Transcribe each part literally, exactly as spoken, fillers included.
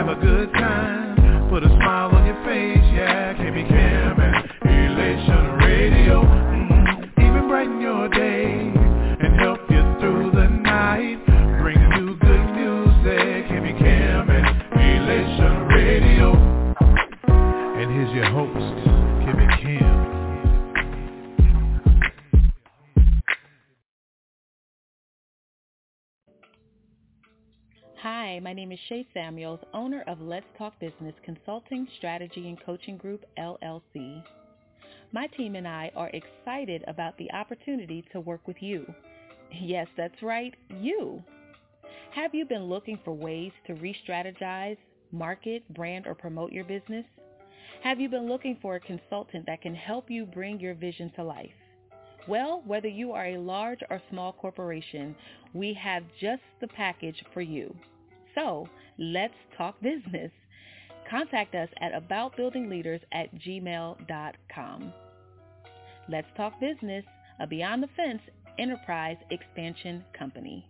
have a good time. Put a smile on your face, yeah. K B Cam and Elation Radio. Mm-hmm. Even brighten your day and help you through the night. Bring you good music. K B Cam and Elation Radio. And here's your host, K B Cam. Hi, my name is Shay Samuels, owner of Let's Talk Business Consulting, Strategy, and Coaching Group, L L C. My team and I are excited about the opportunity to work with you. Yes, that's right, you. Have you been looking for ways to re-strategize, market, brand, or promote your business? Have you been looking for a consultant that can help you bring your vision to life? Well, whether you are a large or small corporation, we have just the package for you. So, let's talk business. Contact us at aboutbuildingleaders at gmail dot com. Let's Talk Business, a Beyond the Fence enterprise expansion company.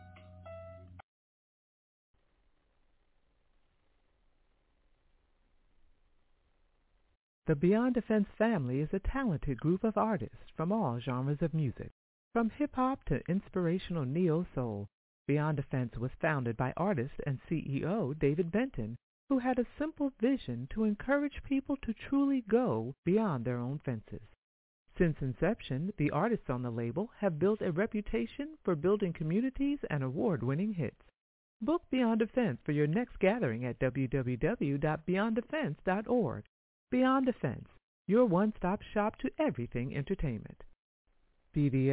The Beyond Defense family is a talented group of artists from all genres of music. From hip-hop to inspirational neo-soul, Beyond Defense was founded by artist and C E O David Benton, who had a simple vision to encourage people to truly go beyond their own fences. Since inception, the artists on the label have built a reputation for building communities and award-winning hits. Book Beyond Defense for your next gathering at w w w dot beyond defense dot org. Beyond Defense, your one-stop shop to everything entertainment. B D F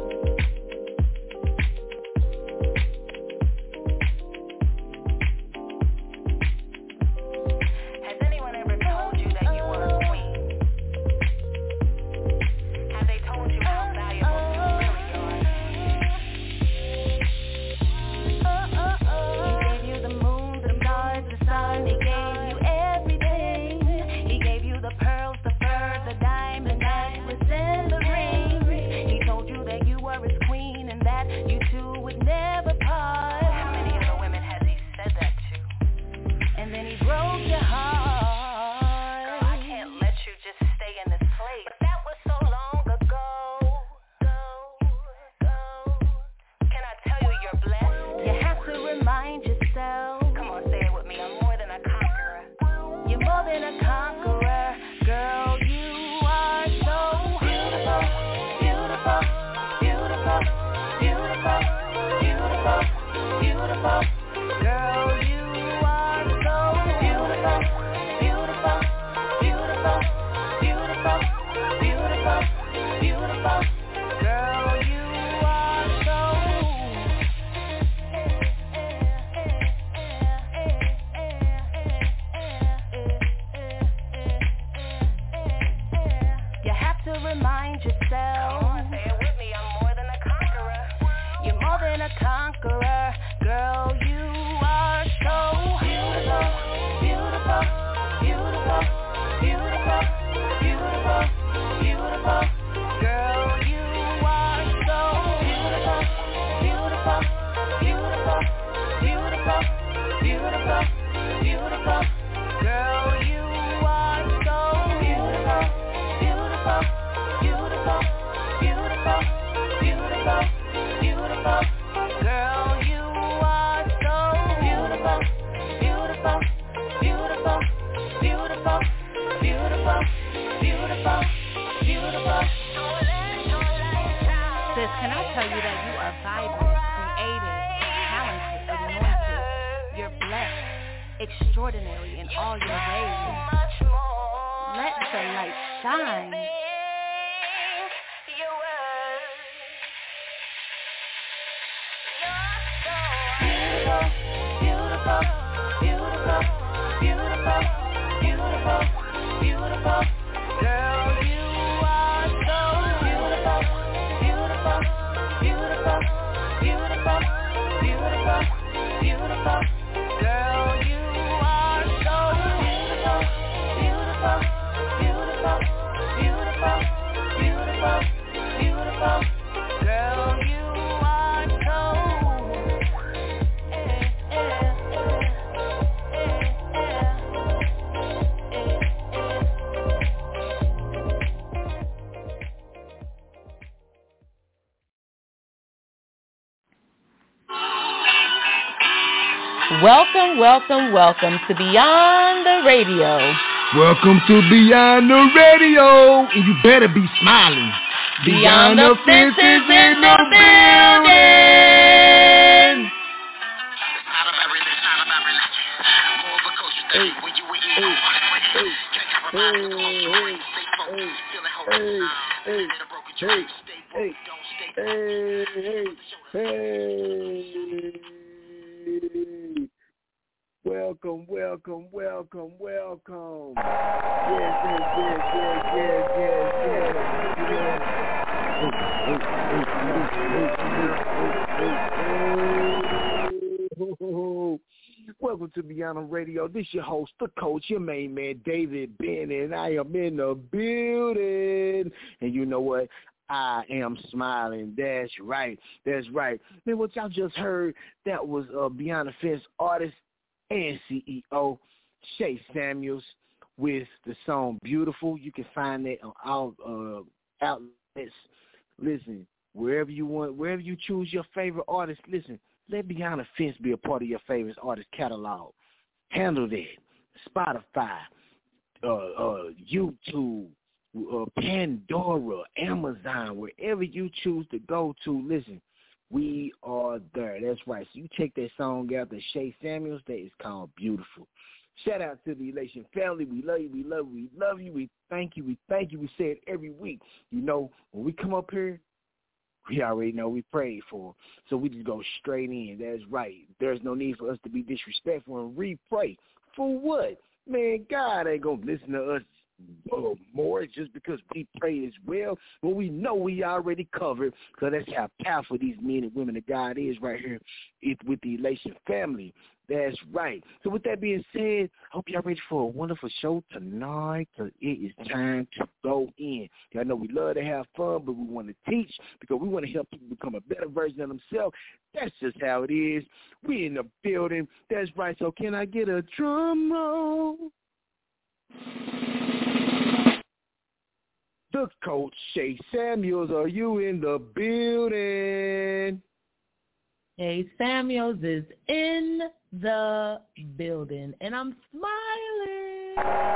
extraordinary in all your ways. Let the light shine. Beautiful, beautiful, beautiful, beautiful, beautiful. Girl, you are so beautiful, beautiful, beautiful, beautiful, beautiful, beautiful. Girl, you are so beautiful, beautiful, beautiful, beautiful. Welcome, welcome, welcome to Beyond the Radio. Welcome to Beyond the Radio, and you better be smiling. Beyond, Beyond the fences in the building. Hey, hey, hey, hey. Welcome, welcome, welcome, welcome. Yes, yes, yes, yes, yes, yes, yes. Welcome to Beyond the Radio. This your host, the coach, your main man, David Bennett, and I am in the building. And you know what? I am smiling. That's right. That's right. Man, what y'all just heard, that was uh, Beyond the Fence artist and C E O Shay Samuels with the song Beautiful. You can find that on all uh, outlets. Listen, wherever you want, wherever you choose your favorite artist, listen, let Beyond the Fence be a part of your favorite artist catalog. Handle that. Spotify, uh, uh, YouTube, uh, Pandora, Amazon, wherever you choose to go to, listen, we are there. That's right. So you check that song out, the Shay Samuels, that is called Beautiful. Shout out to the Elation family. We love you. We love you. We love you. We thank you. We thank you. We say it every week. You know, when we come up here, we already know we prayed for. So we just go straight in. That's right. There's no need for us to be disrespectful and re-pray. For what? Man, God ain't going to listen to us Uh, more just because we pray as well, but we know we already covered, because that's how powerful these men and women of God is right here with the Elation family. That's right. So with that being said, I hope y'all ready for a wonderful show tonight, because it is time to go in. Y'all know we love to have fun, but we want to teach, because we want to help people become a better version of themselves. That's just how it is. We in the building. That's right. So can I get a drum roll? The coach, Shay Samuels, are you in the building? Shay Samuels is in the building, and I'm smiling.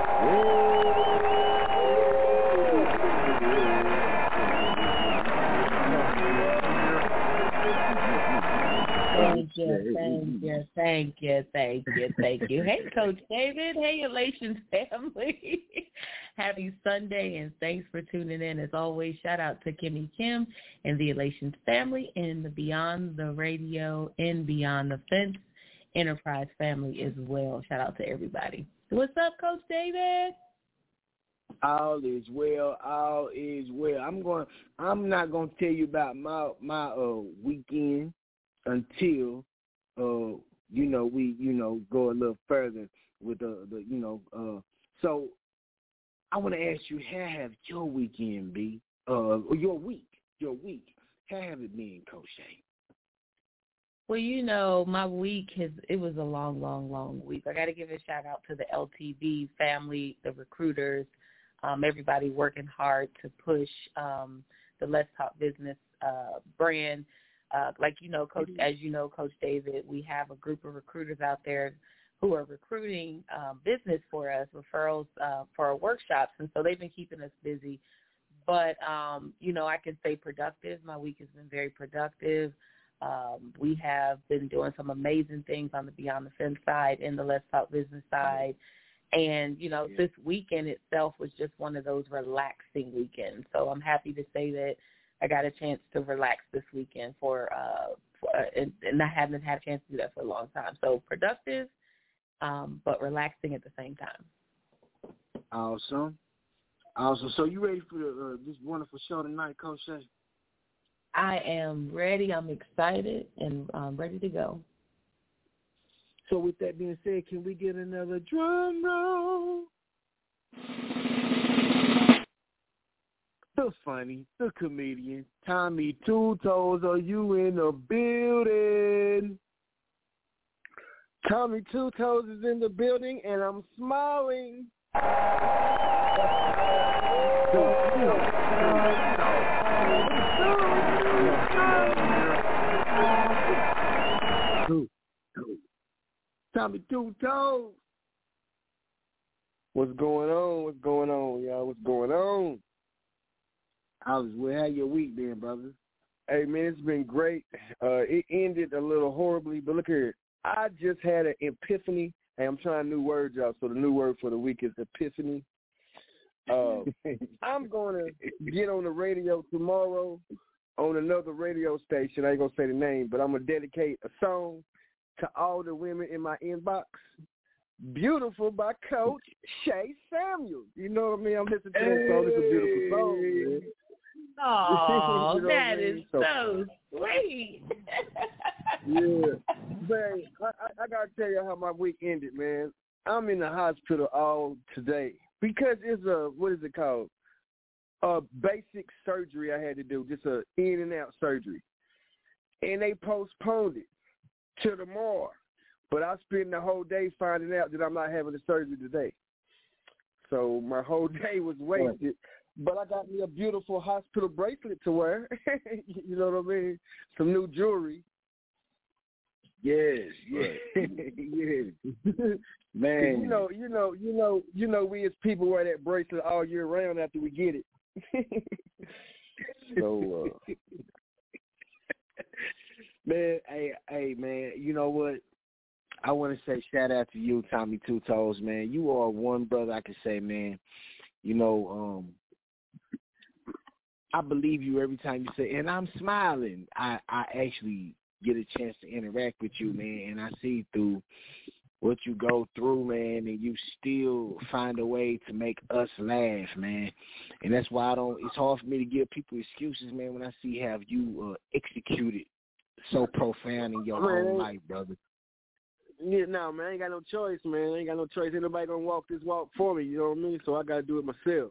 Thank you, thank you, thank you, thank you, thank you. Hey, Coach David. Hey, Elation family. Happy Sunday, and thanks for tuning in. As always, shout out to Kimmy Kim and the Elation family and the Beyond the Radio and Beyond the Fence Enterprise family as well. Shout out to everybody. What's up, Coach David? All is well. All is well. I'm going. I'm not going to tell you about my my uh, weekend until uh, you know we you know go a little further with the the you know uh, so. I want to ask you, how have your weekend been, uh, or your week, your week, how have it been, Coach Shay? Well, you know, my week has, it was a long, long, long week. I got to give a shout out to the L T V family, the recruiters, um, everybody working hard to push um, the Let's Talk Business uh, brand. Uh, like, you know, Coach, as you know, Coach David, we have a group of recruiters out there who are recruiting um, business for us, referrals uh, for our workshops, and so they've been keeping us busy. But, um, you know, I can stay productive. My week has been very productive. Um, we have been doing some amazing things on the Beyond the Fence side and the Let's Talk Business side. And, you know, this weekend itself was just one of those relaxing weekends. So I'm happy to say that I got a chance to relax this weekend for, uh, for uh, and, and I haven't had a chance to do that for a long time. So productive, um, but relaxing at the same time. Awesome. Awesome. So you ready for the, uh, this wonderful show tonight, Coach Shay? I am ready. I'm excited and I'm ready to go. So with that being said, can we get another drum roll? The funny, the comedian, Tommy Two Toes, are you in the building? Tommy Two Toes is in the building, and I'm smiling. Two, two. Tommy Two Toes. What's going on? What's going on, y'all? What's going on? I was well. How your week been, brother? Hey, man, it's been great. Uh, it ended a little horribly, but look here. I just had an epiphany. Hey, I'm trying new words out, so the new word for the week is epiphany. Uh, I'm going to get on the radio tomorrow on another radio station. I ain't going to say the name, but I'm going to dedicate a song to all the women in my inbox. Beautiful by Coach Shay Samuels. You know what I mean? I'm listening to that song. It's a beautiful song, man. Oh, you know that I mean? is so, so sweet. Yeah. Man, I, I, I got to tell you how my week ended, man. I'm in the hospital all today because it's a, what is it called? A basic surgery I had to do, just a in and out surgery. And they postponed it to tomorrow. But I spent the whole day finding out that I'm not having the surgery today. So my whole day was wasted. But I got me a beautiful hospital bracelet to wear. You know what I mean? Some new jewelry. Yes, yes, yes. Man, you know, you know, you know, you know, we as people wear that bracelet all year round after we get it. So, uh, man, hey, hey, man, you know what? I want to say shout out to you, Tommy Two Toes, man. You are one brother I can say, man. You know, um, I believe you every time you say, and I'm smiling. I, I actually get a chance to interact with you, man, and I see through what you go through, man, and you still find a way to make us laugh, man. And that's why I don't, it's hard for me to give people excuses, man, when I see how you uh, executed so profound in your man, own life, brother. Yeah, no, man, I ain't got no choice, man. I ain't got no choice. Ain't nobody gonna walk this walk for me, you know what I mean? So I gotta do it myself.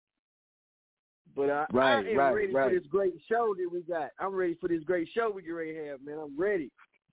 But I, right, I am right, ready right. for this great show that we got. I'm ready for this great show we get ready to have, man. I'm ready.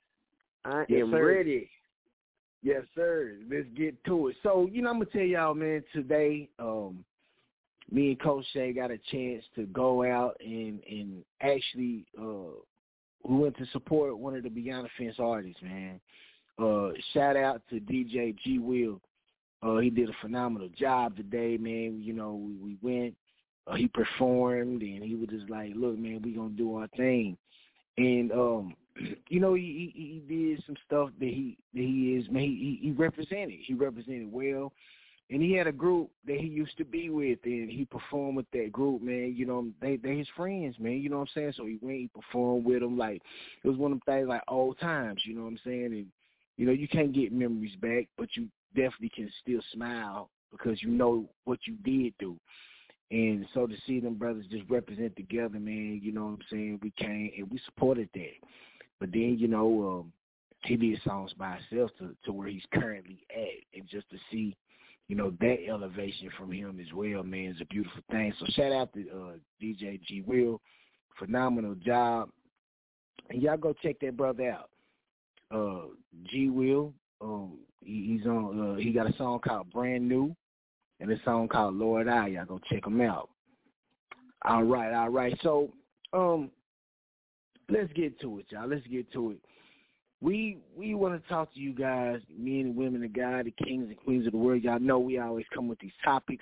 I yes, am sir. ready. Yes, sir. Let's get to it. So, you know, I'm going to tell y'all, man, today, um, me and Coach Shay got a chance to go out and, and actually uh, we went to support one of the Beyond the Fence artists, man. Uh, shout out to D J G Will. Uh, he did a phenomenal job today, man. You know, we, we went, uh, he performed, and he was just like, look, man, we going to do our thing. And, um, you know, he, he he did some stuff that he that he is, man, he, he represented. He represented well. And he had a group that he used to be with, and he performed with that group, man. You know, they they his friends, man. You know what I'm saying? So he went, he performed with them. Like, it was one of them things like old times, you know what I'm saying? And, you know, you can't get memories back, but you definitely can still smile because you know what you did do. And so to see them brothers just represent together, man, you know what I'm saying? We came and we supported that. But then, you know, um, he did songs by himself to, to where he's currently at. And just to see, you know, that elevation from him as well, man, is a beautiful thing. So shout out to uh, D J G Will. Phenomenal job. And y'all go check that brother out. Uh, G Will, um, he, he's on, uh, he got a song called Brand New and a song called Lord I. Y'all go check him out. All right, all right. So, um, let's get to it, y'all. Let's get to it. We we want to talk to you guys, men and women of God, the kings and queens of the world. Y'all know we always come with these topics.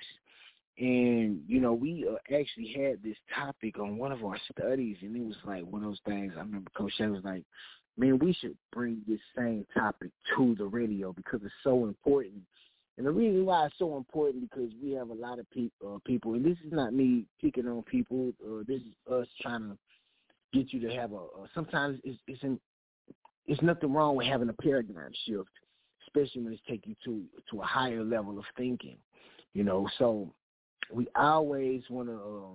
And, you know, we uh, actually had this topic on one of our studies, and it was like one of those things. I remember Coach Shay was like, man, we should bring this same topic to the radio because it's so important. And the reason why it's so important because we have a lot of pe- uh, people, and this is not me picking on people. Uh, this is us trying to get you to have a, uh, sometimes it's, it's, in, it's nothing wrong with having a paradigm shift, especially when it's taking you to, to a higher level of thinking, you know. So we always want to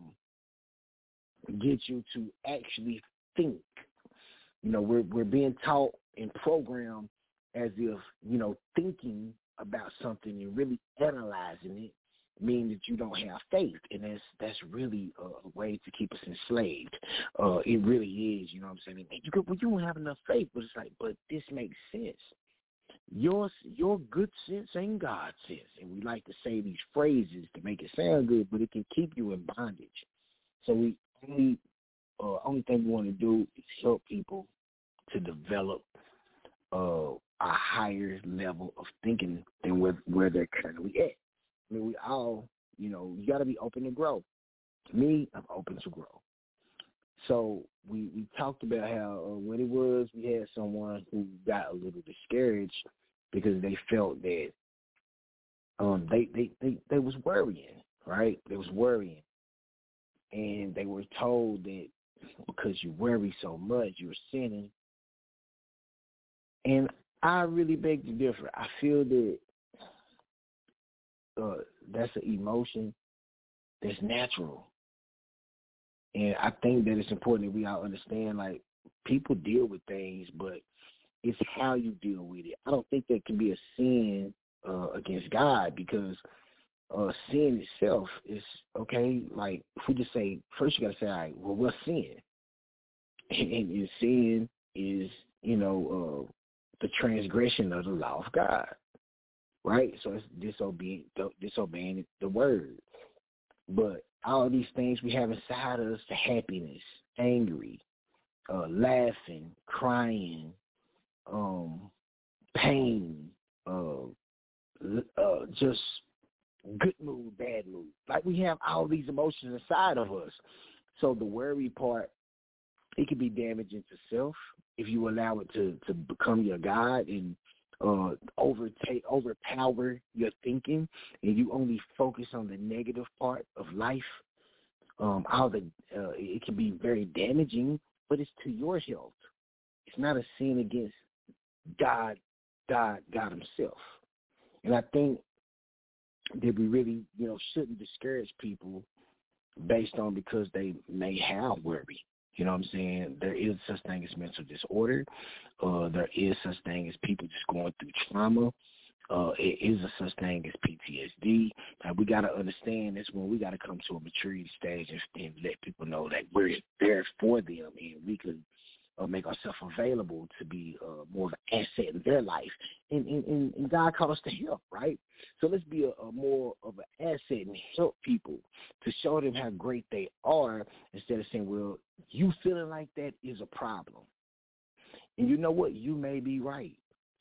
um, get you to actually think. You know, we're we're being taught and programmed as if, you know, thinking about something and really analyzing it means that you don't have faith, and that's that's really a, a way to keep us enslaved. Uh, it really is, you know what I'm saying? You could, well, you don't have enough faith, but it's like, but this makes sense. Your your good sense ain't God's sense, and we like to say these phrases to make it sound good, but it can keep you in bondage. So we only uh, only thing we want to do is help people to develop uh, a higher level of thinking than where, where they're currently at. I mean, we all, you know, you got to be open to grow. Me, I'm open to grow. So we, we talked about how uh, when it was we had someone who got a little discouraged because they felt that um, they, they, they, they was worrying, right? They was worrying. And they were told that because you worry so much, you're sinning. And I really beg to differ. I feel that uh, that's an emotion that's natural. And I think that it's important that we all understand, like, people deal with things, but it's how you deal with it. I don't think there can be a sin uh, against God because uh, sin itself is, okay, like, if we just say, first you got to say, all right, well, what's sin? And, and sin is, you know, uh, the transgression of the law of God, right? So it's disobeying, disobeying the word. But all of these things we have inside us, the happiness, angry, uh, laughing, crying, um, pain, uh, uh, just good mood, bad mood. Like we have all these emotions inside of us. So the worry part, it can be damaging to self if you allow it to, to become your God and uh, overtake, overpower your thinking, and you only focus on the negative part of life. Um, all the uh, it can be very damaging, but it's to your health. It's not a sin against God, God, God Himself. And I think that we really, you know, shouldn't discourage people based on because they may have worry. You know what I'm saying? There is such thing as mental disorder. Uh, there is such thing as people just going through trauma. Uh, it is a such thing as P T S D. Now, we got to understand this when we got to come to a maturity stage and, and let people know that we're there for them and we can uh, make ourselves available to be uh, more of an asset in their life. And, and, and God called us to help, right? So let's be a, a more of an asset and help people to show them how great they are instead of saying, well, you feeling like that is a problem. And you know what? You may be right.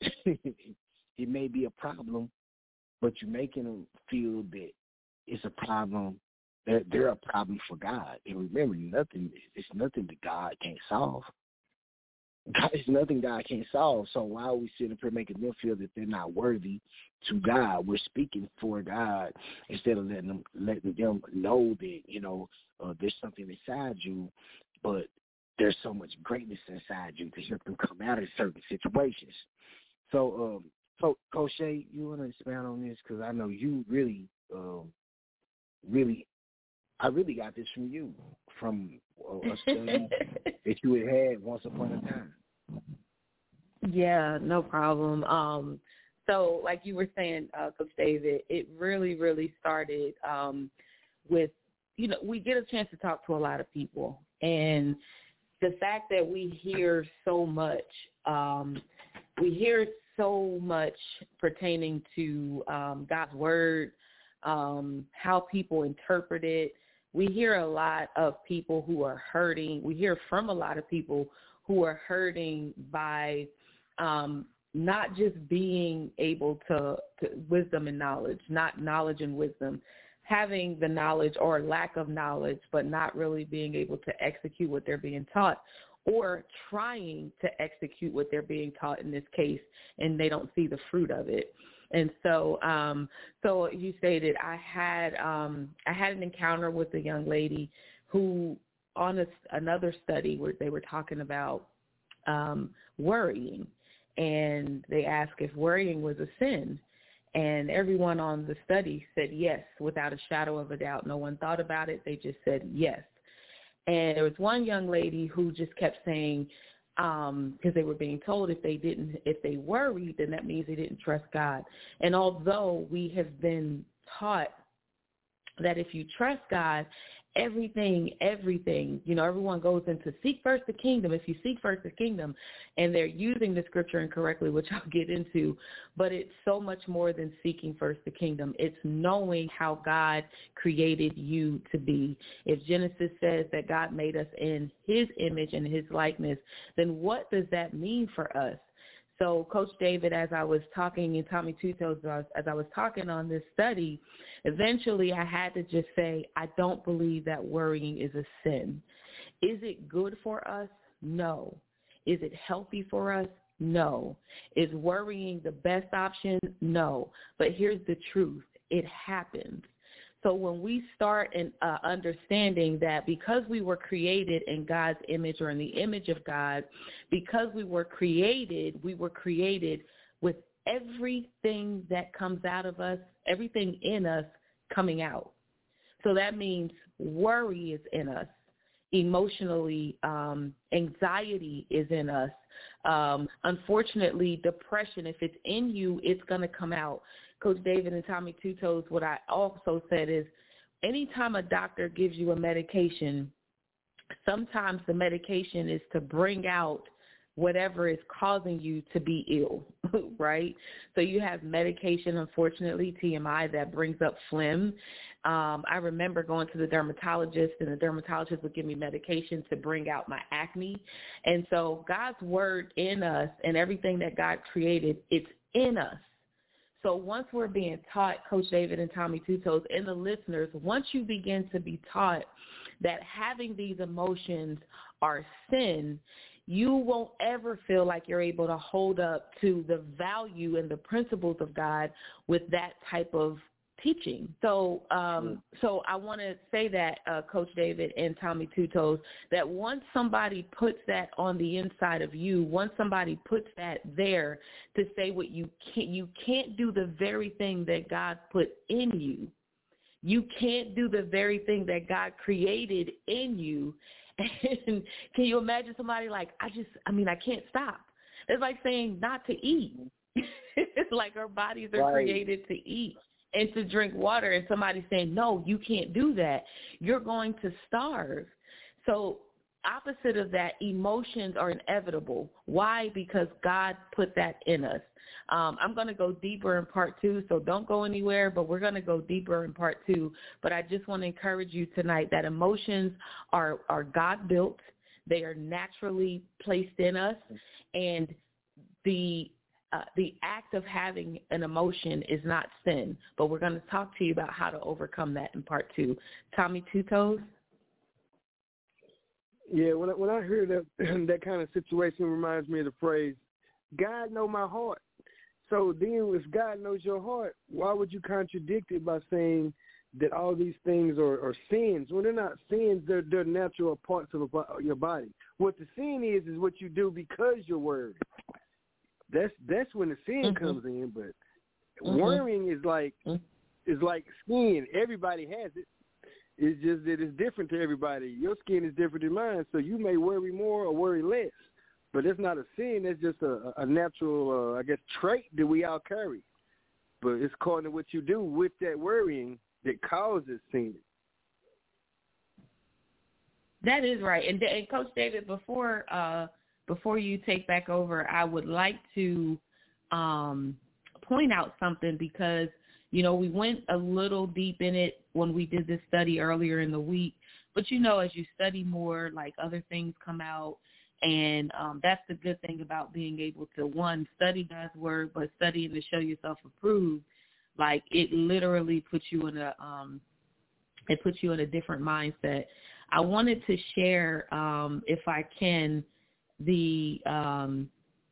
It may be a problem, but you're making them feel that it's a problem, that they're a problem for God. And remember, nothing, it's nothing that God can't solve. God, it's nothing God can't solve. So why are we sitting up here making them feel that they're not worthy to God? We're speaking for God instead of letting them letting them know that, you know, uh, there's something inside you, but there's so much greatness inside you to help them come out of certain situations. So, um, so Coach Shay, you want to expand on this? Because I know you really, um, really, I really got this from you, from a study that you had had once upon a time. Yeah, no problem. Um, so like you were saying, uh, Coach David, it really, really started um, with, you know, we get a chance to talk to a lot of people. And the fact that we hear so much, um, we hear so much pertaining to um, God's word, um, how people interpret it. We hear a lot of people who are hurting. We hear from a lot of people who are hurting by um, not just being able to, to wisdom and knowledge, not knowledge and wisdom, having the knowledge or lack of knowledge, but not really being able to execute what they're being taught, or trying to execute what they're being taught in this case, and they don't see the fruit of it. And so, um, so you stated I had um, I had an encounter with a young lady who, on a, another study where they were talking about um, worrying, and they asked if worrying was a sin, and everyone on the study said yes, without a shadow of a doubt. No one thought about it; they just said yes. And there was one young lady who just kept saying, um, because they were being told if they didn't, if they worried, then that means they didn't trust God. And although we have been taught that if you trust God, everything, everything, you know, everyone goes into seek first the kingdom. If you seek first the kingdom, and they're using the scripture incorrectly, which I'll get into, but it's so much more than seeking first the kingdom. It's knowing how God created you to be. If Genesis says that God made us in his image and his likeness, then what does that mean for us? So, Coach David, as I was talking, and Tommy Two Toes, as I was talking on this study, eventually I had to just say, I don't believe that worrying is a sin. Is it good for us? No. Is it healthy for us? No. Is worrying the best option? No. But here's the truth. It happens. So when we start in, uh, understanding that because we were created in God's image or in the image of God, because we were created, we were created with everything that comes out of us, everything in us coming out. So that means worry is in us. Emotionally, um, anxiety is in us. Um, unfortunately, depression, if it's in you, it's going to come out. Coach David and Tommy Two Toes, what I also said is anytime a doctor gives you a medication, sometimes the medication is to bring out whatever is causing you to be ill, right? So you have medication, unfortunately, T M I, that brings up phlegm. Um, I remember going to the dermatologist, and the dermatologist would give me medication to bring out my acne. And so God's word in us and everything that God created, it's in us. So once we're being taught, Coach David and Tommy Two Toes, and the listeners, once you begin to be taught that having these emotions are sin, you won't ever feel like you're able to hold up to the value and the principles of God with that type of teaching. So um, so I want to say that, uh, Coach David and Tommy Two Toes, that once somebody puts that on the inside of you, once somebody puts that there to say what you can't, you can't do the very thing that God put in you. You can't do the very thing that God created in you. And can you imagine somebody like, I just, I mean, I can't stop. It's like saying not to eat. It's like our bodies are Right. created to eat and to drink water, and somebody saying, no, you can't do that. You're going to starve. So opposite of that, emotions are inevitable. Why? Because God put that in us. Um, I'm going to go deeper in part two, so don't go anywhere, but we're going to go deeper in part two. But I just want to encourage you tonight that emotions are, are God-built. They are naturally placed in us, and the Uh, the act of having an emotion is not sin, but we're going to talk to you about how to overcome that in part two. Tommy Two Toes? Yeah, when I, when I hear that that kind of situation, reminds me of the phrase, God know my heart. So then if God knows your heart, why would you contradict it by saying that all these things are, are sins? Well, they're not sins. They're, they're natural parts of your body. What the sin is is what you do because you're worried. That's that's when the sin mm-hmm. comes in. But mm-hmm. worrying is like mm-hmm. is like skin. Everybody has it. It's just that it's different to everybody. Your skin is different than mine, so you may worry more or worry less. But it's not a sin. It's just a, a natural, uh, I guess, trait that we all carry. But it's according to what you do with that worrying that causes sin. That is right. And, and Coach David, before uh, before you take back over, I would like to um, point out something because, you know, we went a little deep in it when we did this study earlier in the week. But, you know, as you study more, like other things come out. And um, that's the good thing about being able to, one, study God's word, but studying to show yourself approved. Like it literally puts you in a, um, it puts you in a different mindset. I wanted to share, um, if I can, the, um,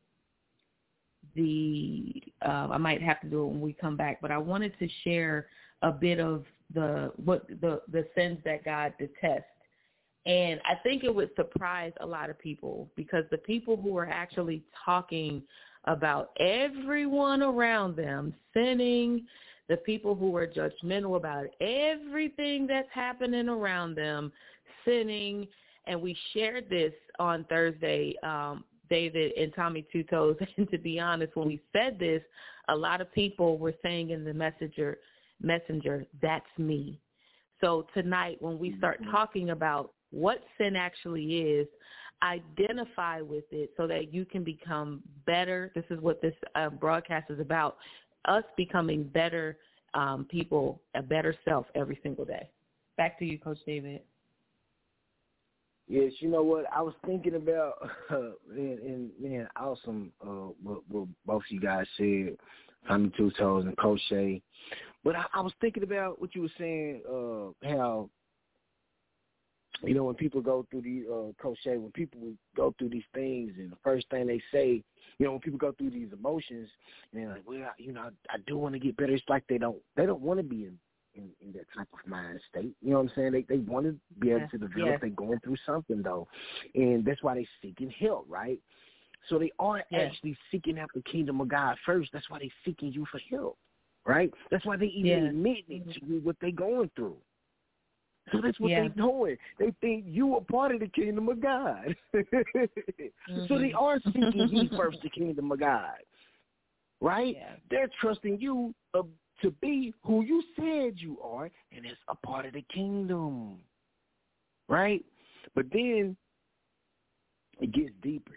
the, uh, I might have to do it when we come back, but I wanted to share a bit of the, what the, the sins that God detests. And I think it would surprise a lot of people because the people who are actually talking about everyone around them sinning, the people who are judgmental about everything that's happening around them sinning, and we shared this on Thursday, um, David and Tommy Two Toes, and to be honest, when we said this, a lot of people were saying in the messenger, messenger, that's me. So tonight when we start talking about what sin actually is, identify with it so that you can become better. This is what this uh, broadcast is about, us becoming better um, people, a better self every single day. Back to you, Coach David. Yes, you know what? I was thinking about, uh, and, and man, awesome uh, what, what both you guys said, Tommy Two Toes and Coach Shay. But I, I was thinking about what you were saying, uh, how, you know, when people go through the, uh, Coach Shay, when people go through these things and the first thing they say, you know, when people go through these emotions and they're like, well, you know, I, I do want to get better. It's like they don't, they don't want to be in, in, in that type of mind state. You know what I'm saying? They they want to be able Yeah. to develop. Yeah. They're going through something, though. And that's why they're seeking help, right? So they are Yeah. actually seeking out the kingdom of God first. That's why they're seeking you for help, right? That's why they even Yeah. admit it to you what they're going through. So that's what Yeah. they're doing. They think you are part of the kingdom of God. Mm-hmm. So they are seeking ye first the kingdom of God, right? Yeah. They're trusting you uh, to be who you said you are, and it's a part of the kingdom, right? But then it gets deeper.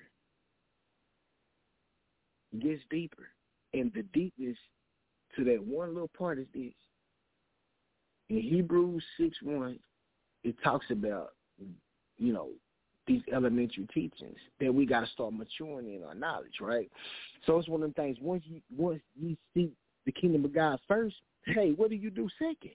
It gets deeper. And the deepness to that one little part is this. In Hebrews six one, it talks about, you know, these elementary teachings that we got to start maturing in our knowledge, right? So it's one of them things. Once you once you seek the kingdom of God first, hey, what do you do second?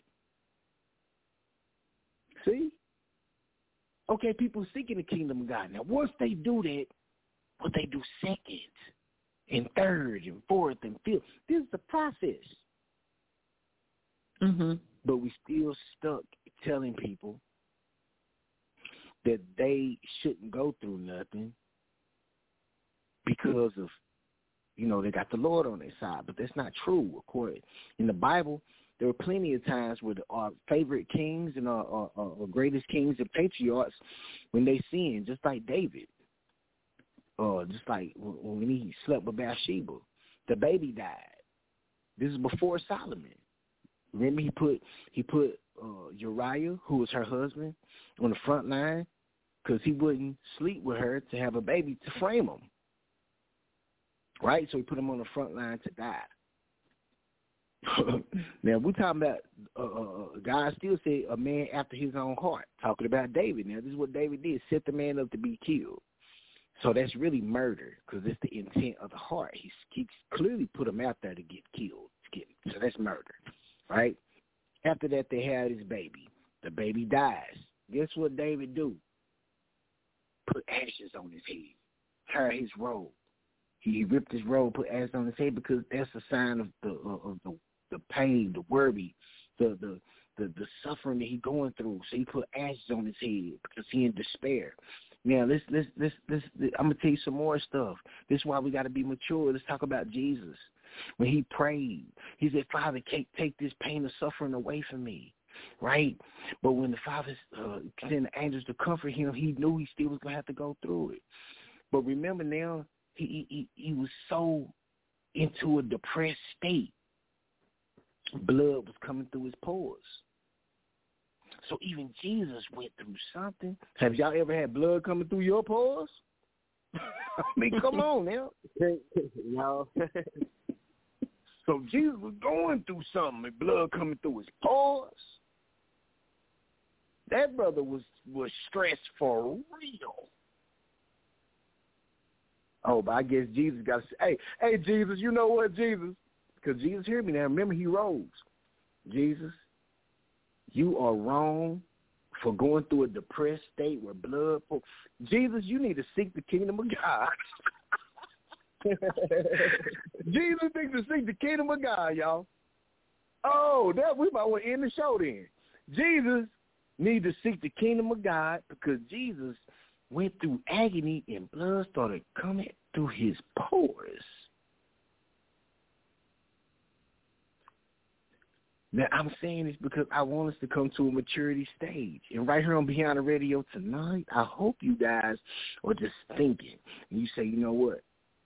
See? Okay, people seeking the kingdom of God. Now, once they do that, what they do second and third and fourth and fifth, this is the process. Mm-hmm. But we still stuck telling people that they shouldn't go through nothing because of, you know, they got the Lord on their side. But that's not true. According in the Bible, there were plenty of times where the, our favorite kings and our, our, our greatest kings and patriarchs, when they sinned, just like David, or uh, just like when he slept with Bathsheba, the baby died. This is before Solomon. Remember, he put he put uh, Uriah, who was her husband, on the front line because he wouldn't sleep with her to have a baby to frame him. Right? So he put him on the front line to die. Now, we're talking about uh, uh, God still said a man after his own heart, talking about David. Now, this is what David did, set the man up to be killed. So that's really murder because it's the intent of the heart. He, he clearly put him out there to get killed. To get, so that's murder. Right? After that, they had his baby. The baby dies. Guess what David do? Put ashes on his head. Tear his robe. He ripped his robe, put ashes on his head because that's a sign of the of the, the pain, the worry, the, the the the suffering that he's going through. So he put ashes on his head because he in despair. Now let's let's let's, let's, let's I'm gonna tell you some more stuff. This is why we got to be mature. Let's talk about Jesus. When he prayed, he said, Father, take, take this pain and suffering away from me, right? But when the Father uh, sent the angels to comfort him, he knew he still was going to have to go through it. But remember now, he, he, he was so into a depressed state, blood was coming through his pores. So even Jesus went through something. Have y'all ever had blood coming through your pores? I mean, come on now. No. So Jesus was going through something, and blood coming through his pores. That brother was, was stressed for real. Oh, but I guess Jesus got to say, hey, hey, Jesus, you know what, Jesus? Because Jesus heard me now. Remember, he rose. Jesus, you are wrong for going through a depressed state where blood. Jesus, you need to seek the kingdom of God. Jesus needs to seek the kingdom of God, y'all. Oh, that we might want to end the show then. Jesus needs to seek the kingdom of God because Jesus went through agony and blood started coming through his pores. Now, I'm saying this because I want us to come to a maturity stage. And right here on Beyond the Radio tonight, I hope you guys are just thinking. And you say, you know what?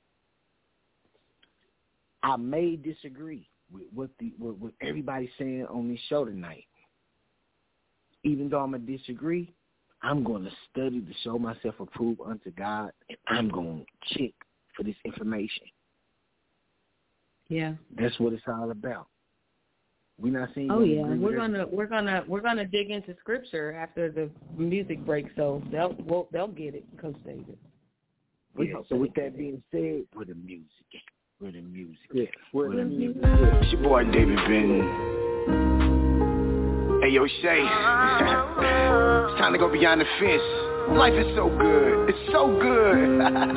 I may disagree with what the what, what everybody's saying on this show tonight. Even though I'm going to disagree, I'm going to study to show myself approved unto God, and I'm going to check for this information. Yeah. That's what it's all about. We not seeing. Oh yeah, we're gonna we're gonna we're gonna dig into scripture after the music break, so they'll we'll, they'll get it, Coach David. Yeah, so with that being said, where the music at? Where the music at? Where the music at? It's your boy David Ben. Hey yo Shay, it's time to go beyond the fence. Life is so good, it's so good.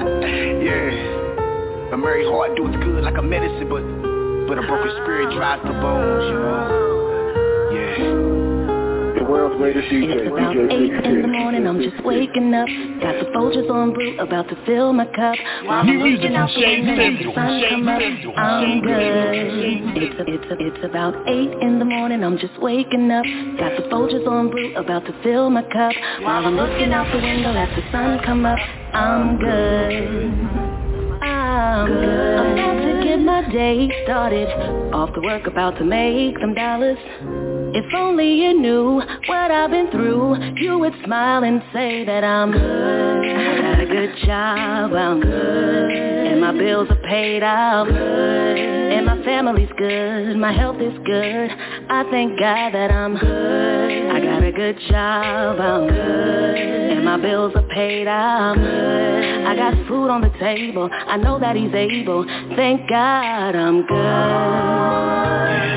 Yeah, a merry heart doeth good like a medicine, but but a broken spirit dries the bones, you know. Yeah. The world's greatest D J. It's about eight in the morning, I'm just waking up. Got the Folgers on brew, about to fill my cup. While I'm looking out the window, the sun come up. I'm good. It's, it's, it's about eight in the morning, I'm just waking up. Got the Folgers on brew, about to fill my cup. While I'm looking out the window, let the sun come up. I'm good. I'm good. About to get my day started. Off to work, about to make some dollars. If only you knew what I've been through, you would smile and say that I'm good. I got a good job, I'm good. And my bills are paid out, good. And my family's good, my health is good. I thank God that I'm good. I got a good job, I'm good. And my bills are paid out, good. I got food on the table, I know that he's able. Thank God I'm good.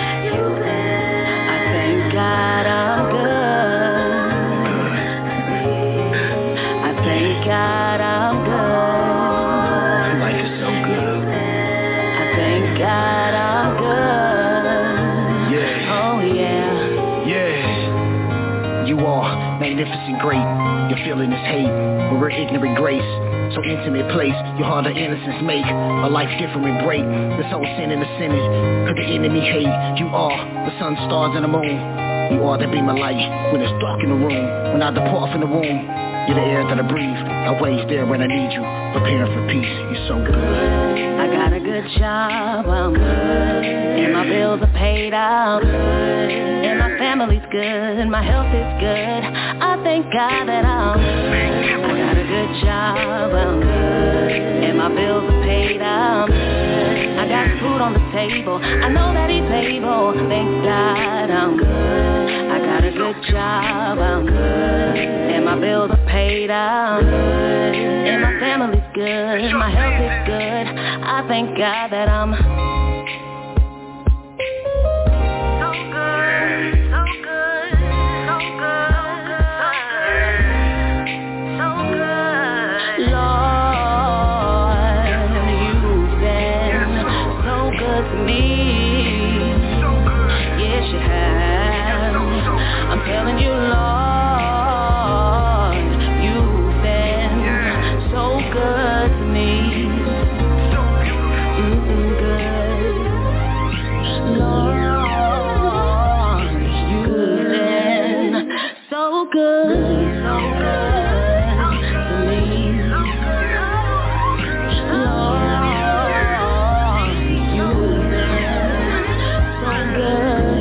God, I'm good. I thank God I'm good. Life is so good. I thank God I'm good. Yeah. Oh yeah. Yeah. You are magnificent, great. You're feeling this hate, but we're ignorant grace. So intimate place, your heart of innocence make a life different break. This whole sin and the sinning, cause the enemy hate. You are the sun, stars, and the moon. You are the beam of light when it's dark in the room. When I depart from the womb, you're the air that I breathe. Always there when I need you, preparing for peace. You're so good. I got a good job, I'm good. And my bills are paid out, good. And my family's good, and my health is good. I thank God that I'm good. I got a good job, I'm good. And my bills are paid out, good. I got food on the table, I know that he's able. Thank God I'm good. I got a good job, I'm good. And my bills are paid out, good. And my family's good, my health is good. I thank God that I'm so good, so good, so good, so good, Lord, you've been so good to me. Yes, you have. I'm telling you, Lord, you've been so good to me. Mm-mm, good. Lord, you've been so good, so good to me. Lord, you've been so good.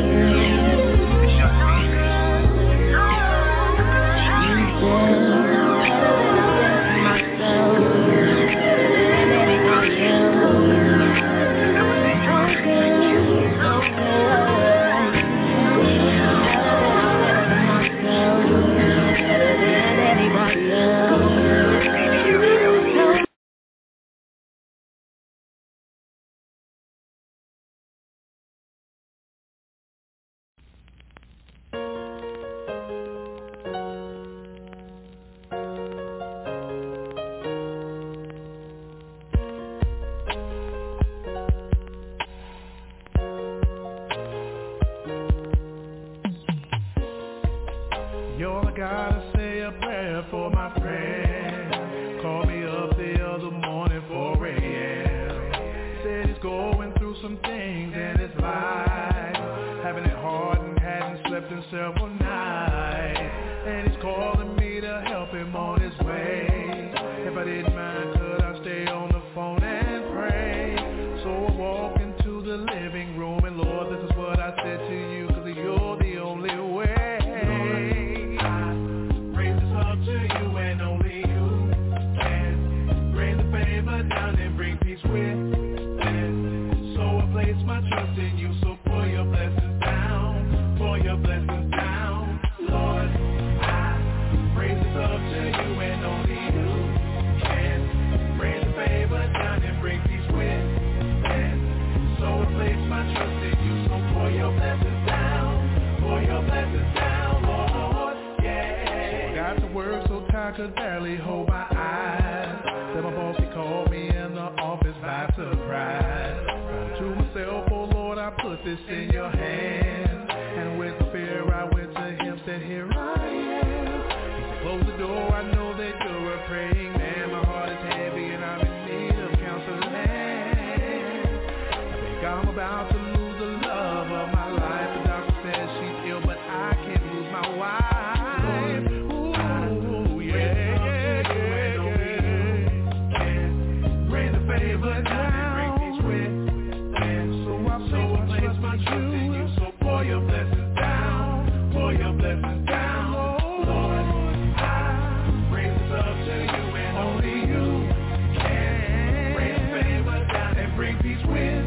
My trust in you, so pour your blessings put this in your hands. And with fear I went to him, said here I am. He said close the door, I know that you're a praying man. My heart is heavy and I'm in need of counseling. I think I'm about to lose the love of my life. The doctor says she's ill, but I can't lose my wife. Ooh, yeah, yeah, yeah, yeah. Bring the favor down. So I place my trust in you. So pour your blessings down, pour your blessings down, Lord. I bring this up to you and only you can bring the favor down and bring peace with.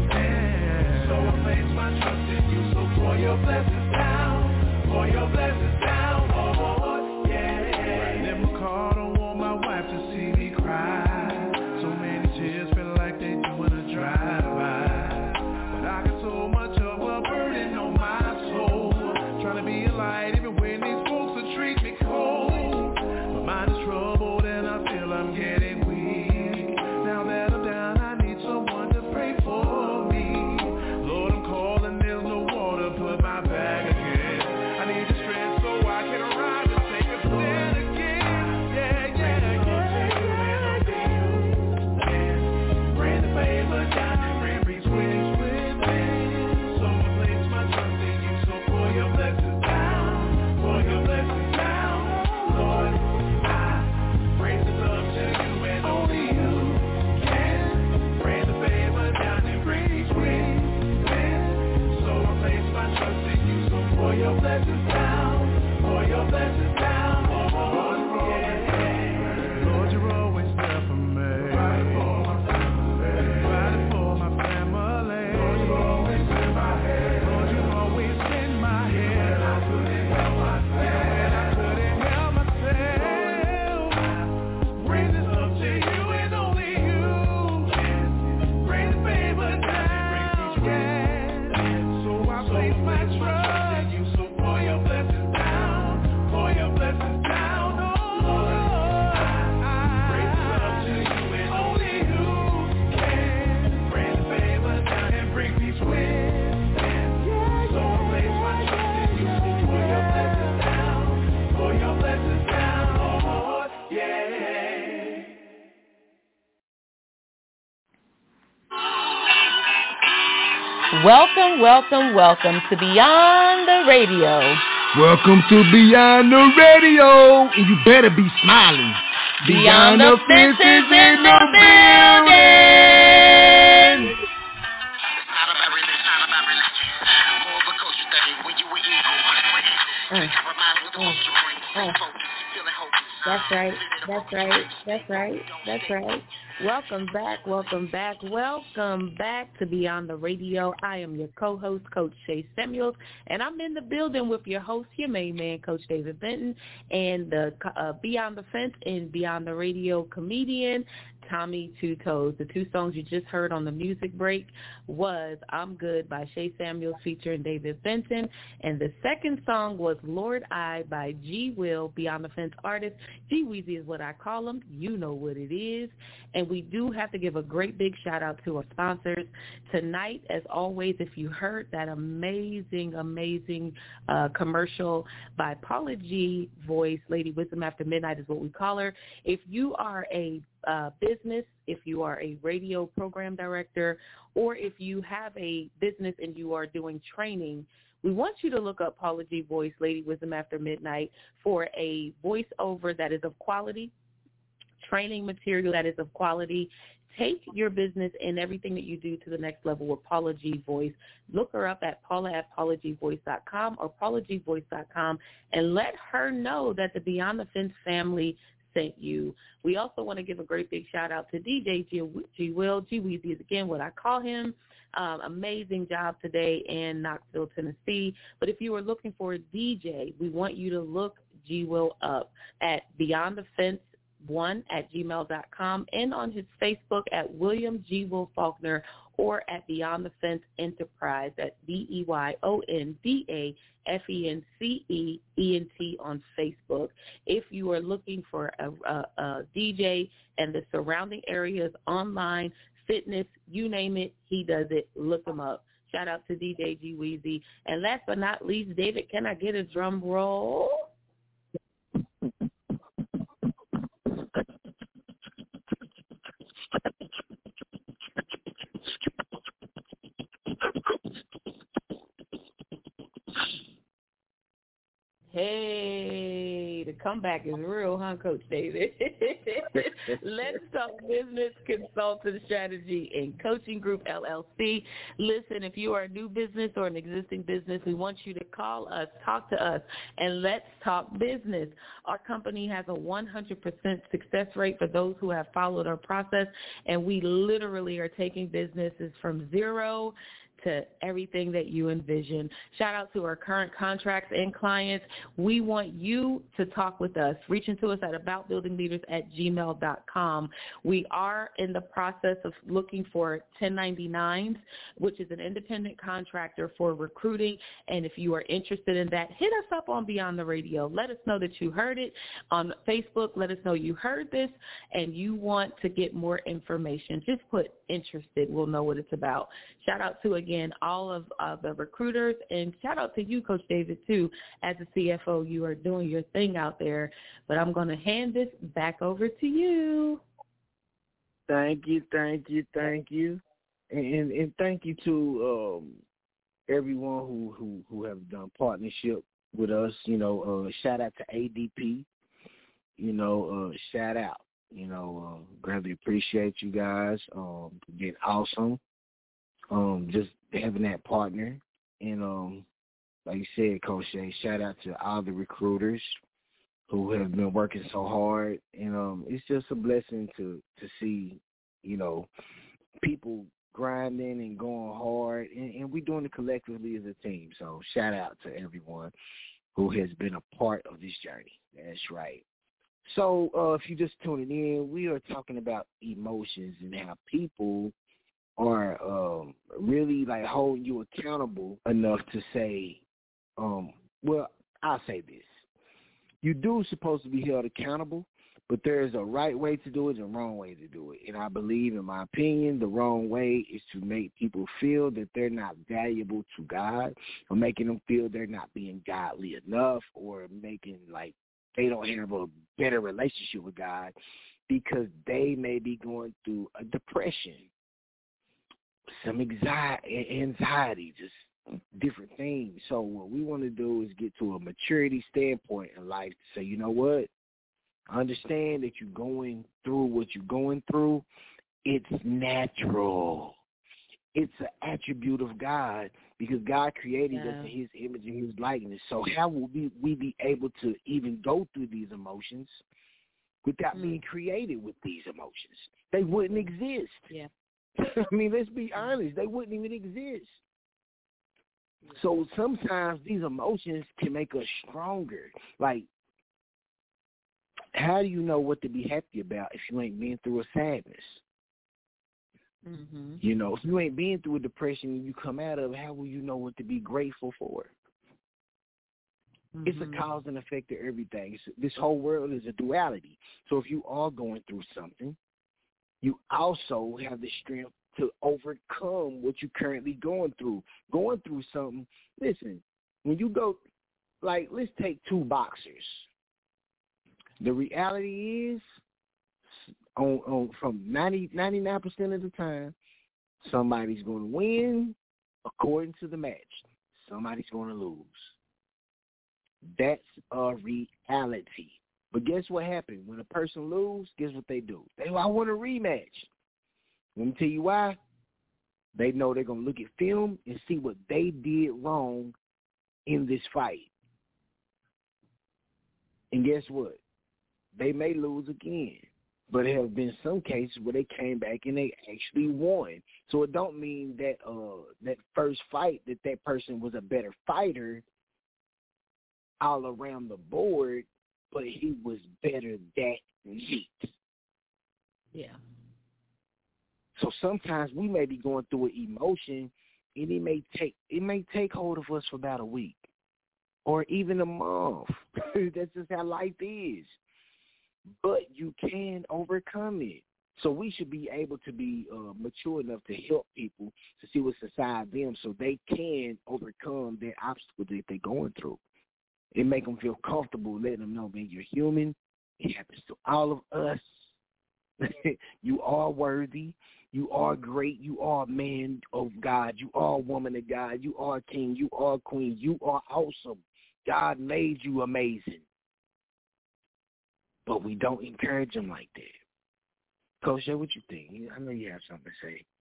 So I place my trust in you. So pour your blessings down, pour your blessings down, Lord. Yeah. Riding in my car, don't want my wife to see me cry. So many tears feel like they doing a drive-by. But I got so much of a burden on my soul. Trying to be a light even when these folks will treat me cold. My mind is troubled and I feel I'm getting weak. Now that I'm down, I need someone to pray for me. Lord, I'm calling, there's no water, put my bag again. I need the strength so I can rise and take a stand again. Yeah, yeah, yeah, yeah. Bring the favor down and bring peace with. So I place my trust in you. So pour your blessings down, pour your blessings down, Lord. I praise and love to you and only you can bring the favor down and bring peace with. So I place my trust in you. So pour your blessings down, pour your blessings down, Lord. Yeah. Lord, you're always there for me. Providing for my family. Providing for my family. Lord, you're always in my head. Lord, you're always in my head. When I couldn't help myself. When I couldn't help myself. Bring this up to you and only you can bring the favor down. Yeah. So I place my trust in you. So pour your blessings down, pour your blessings down, oh Lord. I praise and love to you and only you can bring the favor down and bring peace with. So I place my trust in you. So pour your blessings down, pour your blessings down, oh Lord. Yeah. Welcome, welcome, welcome to Beyond the Radio. Welcome to Beyond the Radio, and you better be smiling. Beyond the fences in the building. That's right, that's right, that's right, that's right. Welcome back, welcome back, welcome back to Beyond the Radio. I am your co-host, Coach Shay Samuels, and I'm in the building with your host, your main man, Coach David Benton, and the uh, Beyond the Fence and Beyond the Radio comedian, Tommy Two Toes. The two songs you just heard on the music break was I'm Good by Shay Samuels featuring David Benton, and the second song was Lord I by G Will, Beyond the Fence artist. G Weezy is what I call him. You know what it is. And we do have to give a great big shout out to our sponsors. Tonight, as always, if you heard that amazing, amazing uh, commercial by Paula G Voice, Lady Wisdom After Midnight is what we call her. If you are a uh, business, if you are a radio program director, or if you have a business and you are doing training, we want you to look up Paula G Voice, Lady Wisdom After Midnight, for a voiceover that is of quality, training material that is of quality. Take your business and everything that you do to the next level with Paula G Voice. Look her up at paula at paula g voice dot com or paula g voice dot com and let her know that the Beyond the Fence family sent you. We also want to give a great big shout out to D J G, G Will. G Weezy is again what I call him. Um, amazing job today in Knoxville, Tennessee. But if you are looking for a D J, we want you to look G Will up at Beyond the Fence one at gmail dot com and on his Facebook at William G. Will Faulkner or at Beyond the Fence Enterprise at B E Y O N D A F E N C E E N T on Facebook. If you are looking for a, a, a D J and the surrounding areas, online, fitness, you name it, he does it. Look him up. Shout out to D J G Weezy. And last but not least, David, can I get a drum roll? Hey, the comeback is real, huh, Coach David? Let's Talk Business Consulting Strategy and Coaching Group, L L C. Listen, if you are a new business or an existing business, we want you to call us, talk to us, and let's talk business. Our company has a one hundred percent success rate for those who have followed our process, and we literally are taking businesses from zero to everything that you envision. Shout out to our current contracts and clients. We want you to talk with us. Reach into us at about building leaders at gmail dot com. We are in the process of looking for ten ninety-nines, which is an independent contractor for recruiting. And if you are interested in that, hit us up on Beyond the Radio. Let us know that you heard it on Facebook. Let us know you heard this and you want to get more information. Just put interested. We'll know what it's about. Shout out to, again, all of uh, the recruiters, and shout out to you, Coach David, too. As a C F O, you are doing your thing out there. But I'm going to hand this back over to you. Thank you, thank you, thank you. And and thank you to um, everyone who, who, who have done partnership with us. You know, uh, shout out to A D P. You know, uh, shout out. You know, uh, greatly appreciate you guys. Um, being awesome. Um, just having that partner. And um, like you said, Coach Shay, shout out to all the recruiters who have been working so hard. And um, it's just a blessing to, to see, you know, people grinding and going hard. And, and we're doing it collectively as a team. So shout out to everyone who has been a part of this journey. That's right. So uh, if you're just tuning in, we are talking about emotions and how people are um, really like holding you accountable enough to say, um, well, I'll say this. You do supposed to be held accountable, but there is a right way to do it and a wrong way to do it. And I believe, in my opinion, the wrong way is to make people feel that they're not valuable to God, or making them feel they're not being godly enough, or making like they don't have a better relationship with God because they may be going through a depression, some anxiety, anxiety, just different things. So what we want to do is get to a maturity standpoint in life to say, you know what? I understand that you're going through what you're going through. It's natural. It's an attribute of God because God created yeah. us in his image and his likeness. So how will we, we be able to even go through these emotions without mm. being created with these emotions? They wouldn't exist. Yeah. I mean, let's be honest. They wouldn't even exist. So sometimes these emotions can make us stronger. Like, how do you know what to be happy about if you ain't been through a sadness? Mm-hmm. You know, if you ain't been through a depression and you come out of it, how will you know what to be grateful for? Mm-hmm. It's a cause and effect of everything. It's, this whole world is a duality. So if you are going through something, you also have the strength to overcome what you're currently going through. Going through something, listen, when you go, like, let's take two boxers. The reality is, on, on from ninety, ninety-nine percent of the time, somebody's going to win according to the match. Somebody's going to lose. That's a reality. But guess what happened? When a person loses, guess what they do? They, I want a rematch. Let me tell you why. They know they're going to look at film and see what they did wrong in this fight. And guess what? They may lose again. But there have been some cases where they came back and they actually won. So it don't mean that uh, that first fight that that person was a better fighter all around the board, but he was better that night. Yeah. So sometimes we may be going through an emotion, and it may take it may take hold of us for about a week or even a month. That's just how life is. But you can overcome it. So we should be able to be uh, mature enough to help people to see what's inside them so they can overcome their obstacles that they're going through. It make them feel comfortable, letting them know, man, you're human. It happens to all of us. You are worthy. You are great. You are man of God. You are woman of God. You are king. You are queen. You are awesome. God made you amazing. But we don't encourage them like that. Coach, what you think? I know you have something to say.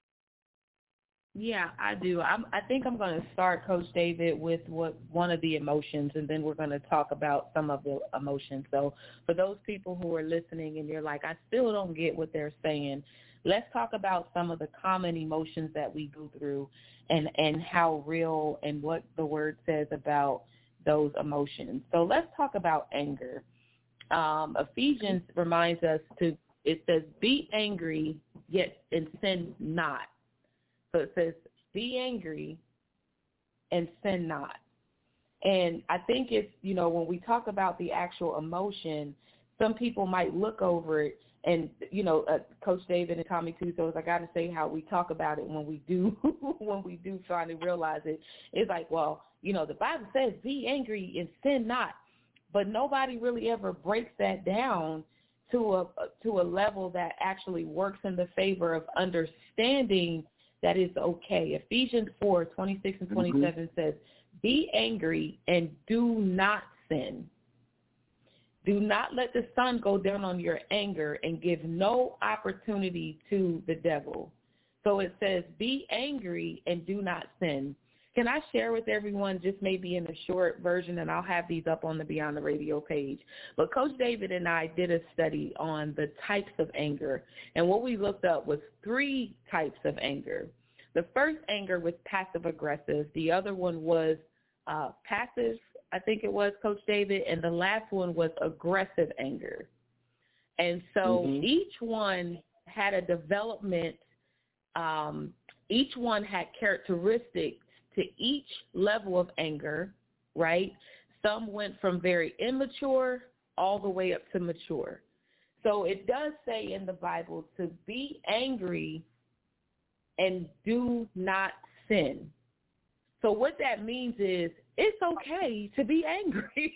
Yeah, I do. I'm, I think I'm going to start, Coach David, with what one of the emotions, and then we're going to talk about some of the emotions. So for those people who are listening and you're like, I still don't get what they're saying, let's talk about some of the common emotions that we go through and, and how real and what the word says about those emotions. So let's talk about anger. Um, Ephesians reminds us to, it says, be angry, yet and sin not. So it says, be angry and sin not. And I think it's, you know, when we talk about the actual emotion, some people might look over it and, you know, uh, Coach David and Tommy Tusos, I got to say how we talk about it when we do, when we do finally realize it. It's like, well, you know, the Bible says be angry and sin not. But nobody really ever breaks that down to a to a level that actually works in the favor of understanding that it's okay. Ephesians four, twenty-six and twenty-seven mm-hmm. says, be angry and do not sin. Do not let the sun go down on your anger and give no opportunity to the devil. So it says, be angry and do not sin. Can I share with everyone just maybe in a short version, and I'll have these up on the Beyond the Radio page. But Coach David and I did a study on the types of anger, and what we looked up was three types of anger. The first anger was passive-aggressive. The other one was uh, passive, I think it was, Coach David, and the last one was aggressive anger. And so mm-hmm. each one had a development, um, each one had characteristics to each level of anger, right? Some went from very immature all the way up to mature. So it does say in the Bible to be angry and do not sin. So what that means is it's okay to be angry.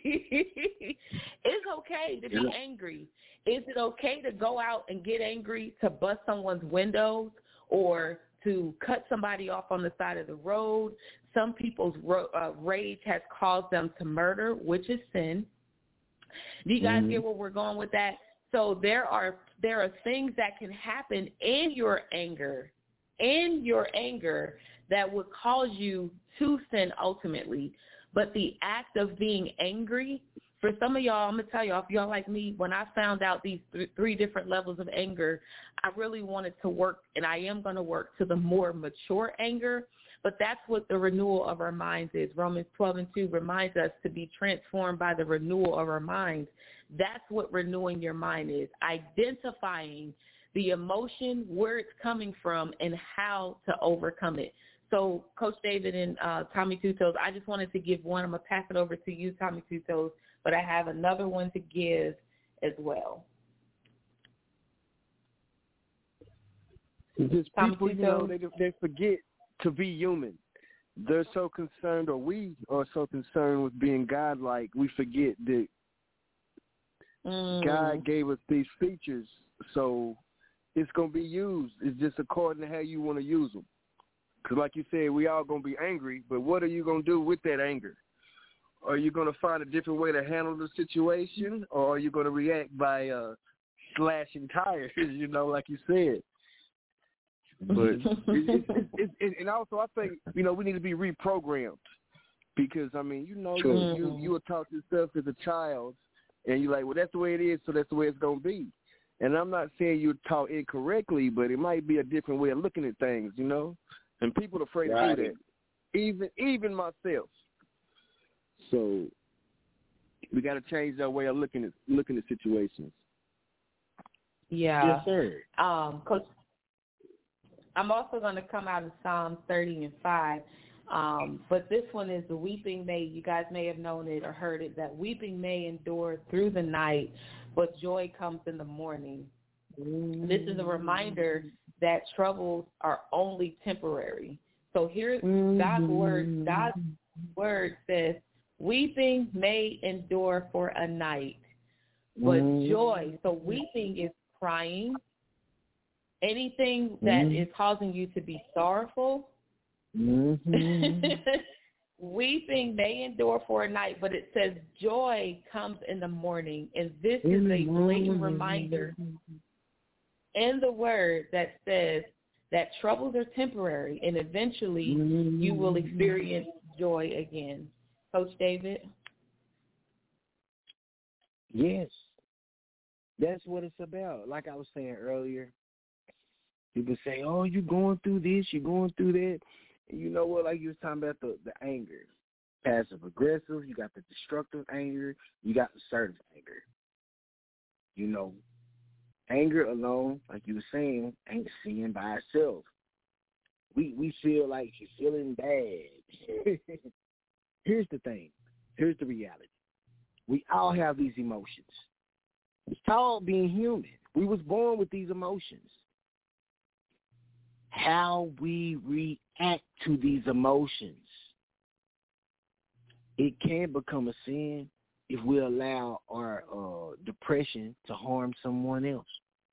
It's okay to be angry. Is it okay to go out and get angry to bust someone's windows or to cut somebody off on the side of the road? Some people's ro- uh, rage has caused them to murder, which is sin. Do you guys mm-hmm. get where we're going with that? So there are there are things that can happen in your anger, in your anger that would cause you to sin ultimately. But the act of being angry, for some of y'all, I'm going to tell y'all, if y'all like me, when I found out these th- three different levels of anger, I really wanted to work, and I am going to work to the more mature anger. But that's what the renewal of our minds is. Romans twelve and two reminds us to be transformed by the renewal of our minds. That's what renewing your mind is, identifying the emotion, where it's coming from, and how to overcome it. So, Coach David and uh, Tommy Tutos, I just wanted to give one. I'm going to pass it over to you, Tommy Tutos, but I have another one to give as well. Just people, you know, they, they forget to be human. They're so concerned, or we are so concerned with being godlike, we forget that mm. God gave us these features, so it's going to be used. It's just according to how you want to use them. Because like you said, we all going to be angry, but what are you going to do with that anger? Are you going to find a different way to handle the situation, or are you going to react by uh, slashing tires, you know, like you said? But it, it, it, it, it, and also I think, you know, we need to be reprogrammed because, I mean, you know, you, you, you were taught this stuff as a child, and you're like, well, that's the way it is, so that's the way it's going to be. And I'm not saying you're taught incorrectly, but it might be a different way of looking at things, you know? And people are afraid right. to do that, even even myself. So we got to change our way of looking at looking at situations. Yeah. Yes, sir. Um, Coach, I'm also going to come out of Psalms thirty and five, um, but this one is the weeping may. You guys may have known it or heard it, that weeping may endure through the night, but joy comes in the morning. Mm-hmm. This is a reminder that troubles are only temporary. So here's mm-hmm. God's word. God's word says, weeping may endure for a night, but mm-hmm. joy. So weeping is crying. Anything that mm-hmm. is causing you to be sorrowful, mm-hmm. weeping may endure for a night, but it says joy comes in the morning. And this is a blatant reminder in the word that says that troubles are temporary, and eventually mm-hmm. you will experience joy again. Coach David? Yes. That's what it's about. Like I was saying earlier, people say, oh, you're going through this, you're going through that. And you know what? Like you was talking about the, the anger. Passive-aggressive, you got the destructive anger, you got the assertive anger. You know, anger alone, like you were saying, ain't sin by itself. We we feel like you're feeling bad. Here's the thing. Here's the reality. We all have these emotions. It's called being human. We was born with these emotions. How we react to these emotions, it can become a sin if we allow our uh, depression to harm someone else.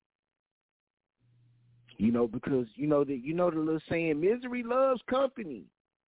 You know, because you know that you know the little saying, misery loves company.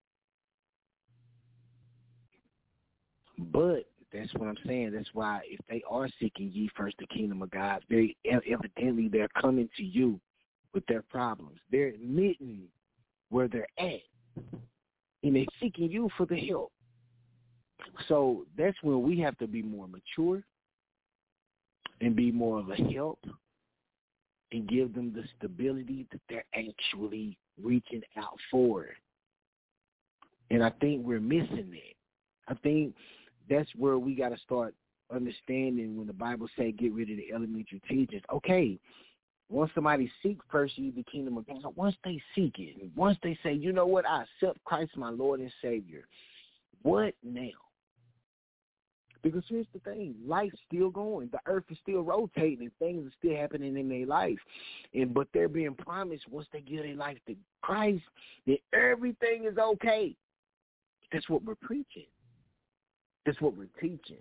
But that's what I'm saying. That's why if they are seeking ye first the kingdom of God, very evidently they're coming to you with their problems. They're admitting where they're at, and they're seeking you for the help. So that's when we have to be more mature and be more of a help and give them the stability that they're actually reaching out for. And I think we're missing that. I think that's where we got to start understanding when the Bible say get rid of the elementary teachings. Okay, once somebody seeks first ye the kingdom of God, once they seek it, once they say, you know what, I accept Christ my Lord and Savior, what now? Because here's the thing, life's still going. The earth is still rotating and things are still happening in their life. And but they're being promised once they give their life to Christ that everything is okay. That's what we're preaching. That's what we're teaching.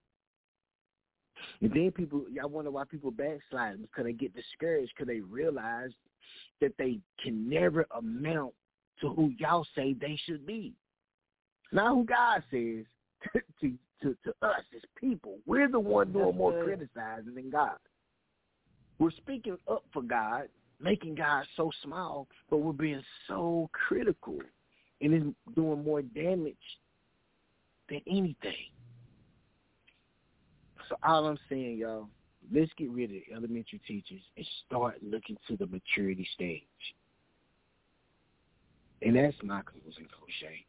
And then people, y'all wonder why people backslide, because they get discouraged because they realize that they can never amount to who y'all say they should be. Not who God says to, to, to us as people. We're the one doing more criticizing than God. We're speaking up for God, making God so small, but we're being so critical, and it's doing more damage than anything. So all I'm saying, y'all, let's get rid of the elementary teachers and start looking to the maturity stage. And that's my closing, Coach Shay.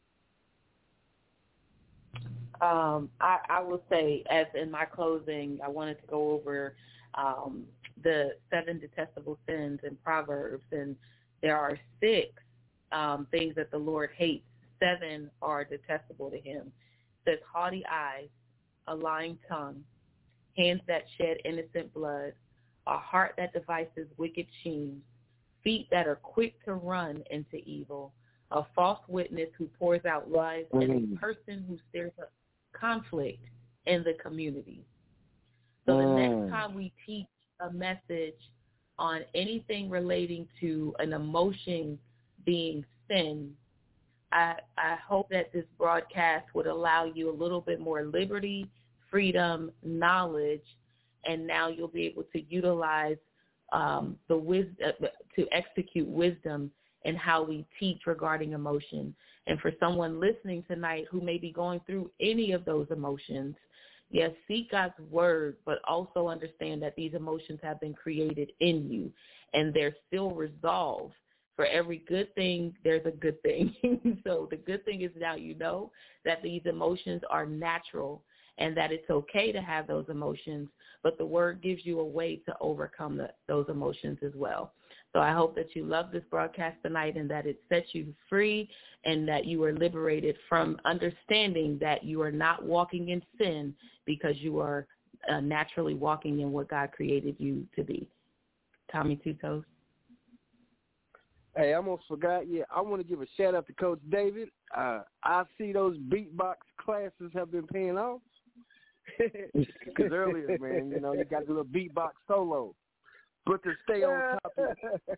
Um, I, I will say, as in my closing, I wanted to go over um, the seven detestable sins in Proverbs, and there are six um, things that the Lord hates. Seven are detestable to him. It says haughty eyes, a lying tongue, hands that shed innocent blood, a heart that devises wicked schemes, feet that are quick to run into evil, a false witness who pours out lies, mm-hmm. and a person who stirs up conflict in the community. So mm. the next time we teach a message on anything relating to an emotion being sin, I, I hope that this broadcast would allow you a little bit more liberty, freedom, knowledge, and now you'll be able to utilize um, the wisdom to execute wisdom in how we teach regarding emotion. And for someone listening tonight who may be going through any of those emotions, yes, seek God's word, but also understand that these emotions have been created in you, and they're still resolved. For every good thing, there's a good thing. So the good thing is now you know that these emotions are natural and that it's okay to have those emotions, but the word gives you a way to overcome the, those emotions as well. So I hope that you love this broadcast tonight and that it sets you free and that you are liberated from understanding that you are not walking in sin because you are uh, naturally walking in what God created you to be. Tommy Two Toes. Hey, I almost forgot. Yeah, I want to give a shout out to Coach David. Uh, I see those beatbox classes have been paying off. Because earlier, man, you know, you got to do a beatbox solo. But to stay on topic,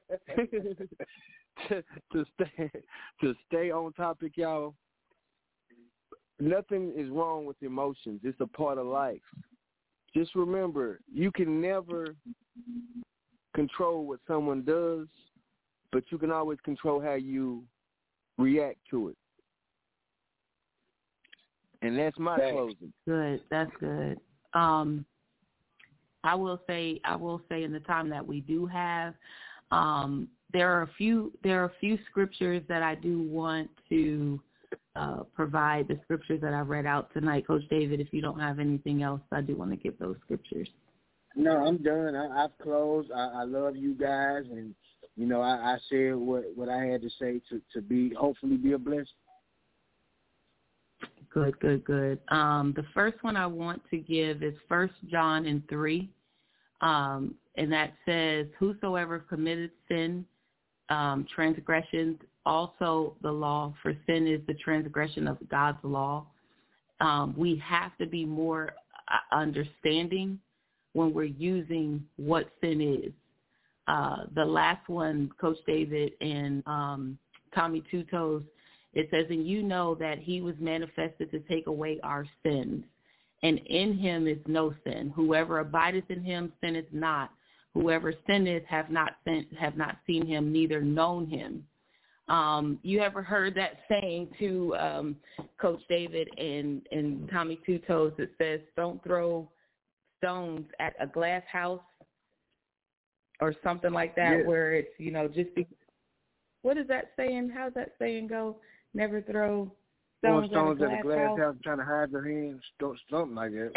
to, to stay to stay on topic, y'all. Nothing is wrong with emotions. It's a part of life. Just remember, you can never control what someone does, but you can always control how you react to it. And that's my that's closing. Good. That's good. Um, I will say, I will say, in the time that we do have, um, there are a few, there are a few scriptures that I do want to uh, provide. The scriptures that I read out tonight, Coach David. If you don't have anything else, I do want to give those scriptures. No, I'm done. I, I've closed. I, I love you guys, and you know, I, I said what, what I had to say to, to be hopefully be a blessing. Good, good, good. Um, the first one I want to give is First John in three, um, and that says, "Whosoever committed sin, um, transgressions also the law, for sin is the transgression of God's law." Um, we have to be more understanding when we're using what sin is. Uh, the last one, Coach David and um, Tommy Two Toes, it says, "And you know that he was manifested to take away our sins, and in him is no sin. Whoever abideth in him sinneth not. Whoever sinneth have not sin, have not seen him, neither known him." Um, you ever heard that saying to um, Coach David and, and Tommy Two Toes that says, "Don't throw stones at a glass house," or something like that, yeah. Where it's, you know, just be, what is that saying? How's that saying go? Never throw stones, stones at a glass, at a glass house. house trying to hide their hands, something like that.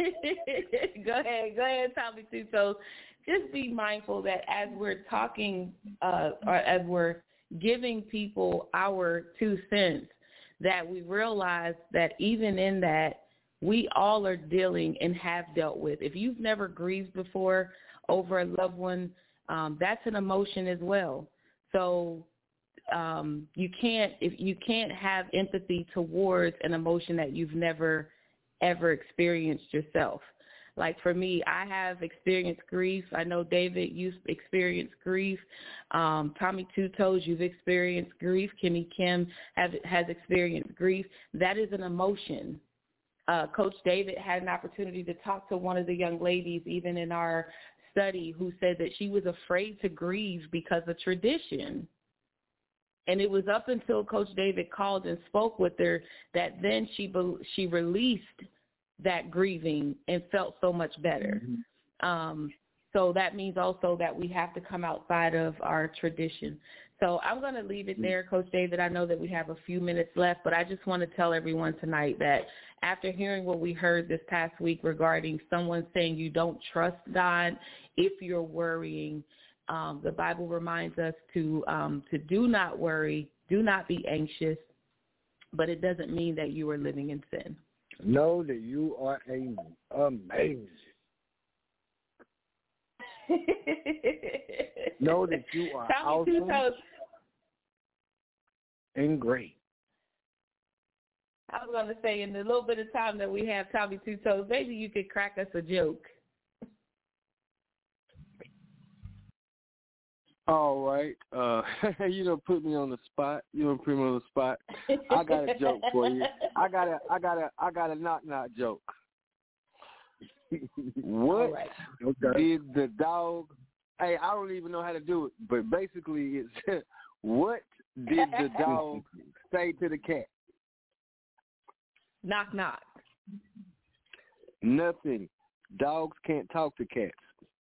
Go ahead, go ahead, Tommy Two Toes. Just be mindful that as we're talking, uh, or as we're giving people our two cents, that we realize that even in that, we all are dealing and have dealt with. If you've never grieved before over a loved one, um, that's an emotion as well. So um, you can't if you can't have empathy towards an emotion that you've never ever experienced yourself. Like for me, I have experienced grief. I know, David, you've experienced grief. Um, Tommy Two Toes, you've experienced grief. Kimmy Kim have, has experienced grief. That is an emotion. Uh, Coach David had an opportunity to talk to one of the young ladies, even in our study, who said that she was afraid to grieve because of tradition. And it was up until Coach David called and spoke with her that then she she released that grieving and felt so much better. Mm-hmm. Um, so that means also that we have to come outside of our tradition. So I'm going to leave it there, Coach David. I know that we have a few minutes left, but I just want to tell everyone tonight that after hearing what we heard this past week regarding someone saying you don't trust God if you're worrying, um, the Bible reminds us to um, to do not worry, do not be anxious, but it doesn't mean that you are living in sin. Know that you are amazing. Know that you are Tommy awesome and great. I was going to say, in the little bit of time that we have, Tommy Two Toes, maybe you could crack us a joke. All right. Uh, you don't put me on the spot. You don't put me on the spot. I got a joke for you. I got a, I got a, I got a knock knock joke. What right. did the dog? Hey, I don't even know how to do it, but basically, it's what did the dog say to the cat? Knock knock. Nothing. Dogs can't talk to cats.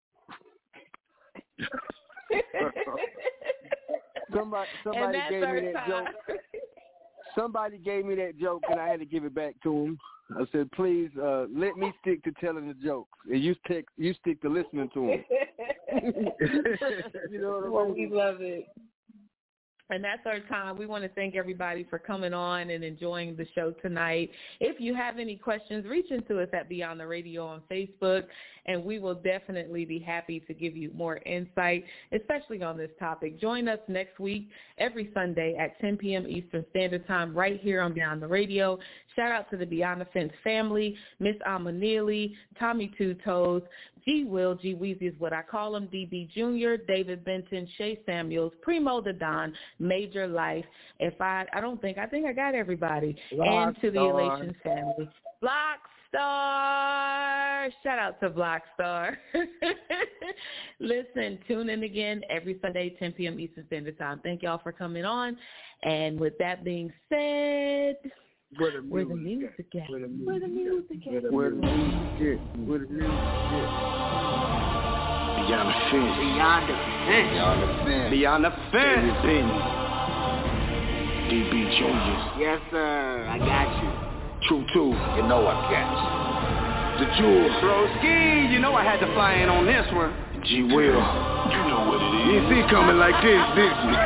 somebody somebody gave me that time. joke. Somebody gave me that joke, and I had to give it back to him. I said, "Please, uh, let me stick to telling the jokes, and you stick you stick to listening to them." You know what I mean? Well, we love it. And that's our time. We want to thank everybody for coming on and enjoying the show tonight. If you have any questions, reach into us at Beyond the Radio on Facebook. and we will definitely be happy to give you more insight, especially on this topic. Join us next week, every Sunday at ten p.m. Eastern Standard Time, right here on Beyond the Radio. Shout out to the Beyond the Fence family, Miss Alma Neely, Tommy Two Toes, G. Will, G. Weezy is what I call him, D B Junior, David Benton, Shay Samuels, Primo the Don, Major Life. If I, I don't think, I think I got everybody. Block and to the Star. Elation family. Block Star. Shout out to Block Star. Listen, tune in again every Sunday, ten p.m. Eastern Standard Time. Thank y'all for coming on. And with that being said, Where the Where the music music at? at? Where the Where the music at? Where the music at? Where the music at? Beyond the fence. Beyond the fence. Beyond the fence. Beyond the fence. David Benton. D B Junior. Yes, sir. I got you. True two. You know I got you. The Jewel. Broski, you know I had to fly in on this one. G. Will. You know what it is. You see it coming like this, didn't you?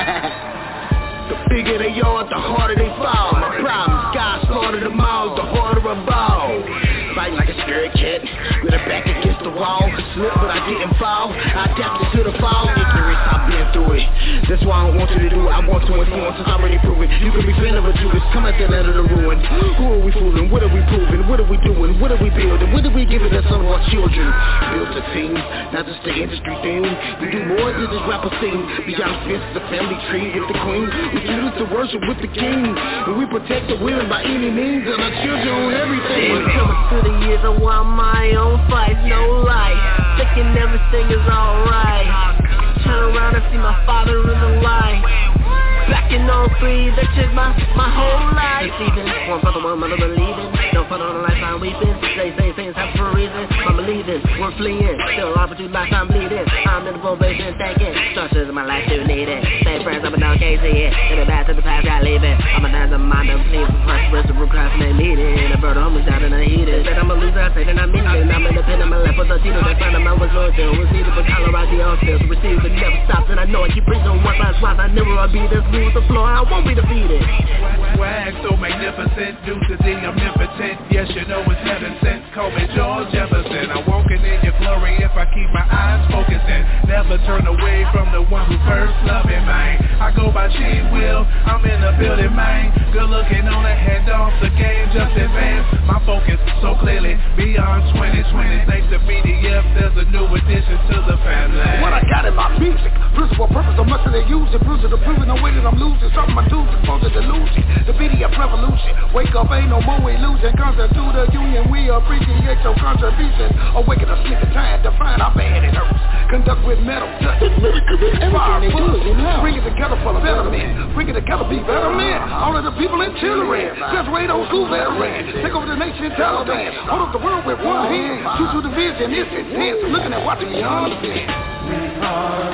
The bigger they are, the harder they fall. My problems, God slaughtered them all, the harder I ball. Fighting like a scared cat, with her back against the wall. Slip, but I didn't fall. I adapted to the fall. Ignorance, I've been through it. That's why I don't want you to do it. I want to influence, it's already proven. You can be feeling what you is. Come at the end of the ruin. Who are we fooling? What are we proving? What are we doing? What are we building? What are we giving to some of our children? Built a team, not just the industry thing. We do more than just rap a scene. Beyond the fence, the family tree with the queen. We choose to worship with the king. And we protect the women by any means. And our children on everything. Coming through the years, I want my own fight, no lie. Thinking everything is alright. Turn around and see my father in the light. Back in oh three, that changed my, my whole life. Deceiving, one brother, one mother believing. Don't put on a life, I'm weeping. Say, say, things happen for a reason. I'm believing, we're fleeing. Still off with you life, I'm bleeding. I'm in the probation, thinking. Structures of my life, still need it. Same friends up and down, can't see it. In the back to the past, I leave it. I'm a dance of mind, I'm pleased. Prosperous, the procrastinate meeting. A bird of homies down and I heat it. Said I'm a loser, I say that I'm meaning. I'm independent, my left with a Tito. That friend of mine was loyal. Was needed for Colorado, all still to receive, but never stopped. And I know I keep preaching on one last wise. I never will be this blue. The floor, I won't be defeated. Swag so magnificent, due to the omnipotent. Yes, you know it's heaven sent. Call me George Jefferson. I'm walking in your glory if I keep my eyes focusing. Never turn away from the one who first loved me, man. I go by G. Will, I'm in the building, man. Good looking on the hand off the game, just advance. My focus so clearly beyond twenty twenty. Thanks to B D F, there's a new addition to the family. What I got in my music, principle, purpose, so much that they use it. Bruce it, the proving, no way that I'm losing. Something my dudes exposed to delusion. The B D F revolution. Wake up, ain't no more illusion. Concert to the union, we appreciate your contribution. Awaken a sleeping time, define our bad it hurts. Conduct with metal, touch it, fire, bring it together for the better men. Bring it together, be better men. All of the people in Children, graduate old school veterans. Take over the nation, Taliban. Hold up the world with one hand. Shoot through the vision, it's intense. Looking at watching beyond the fence. We are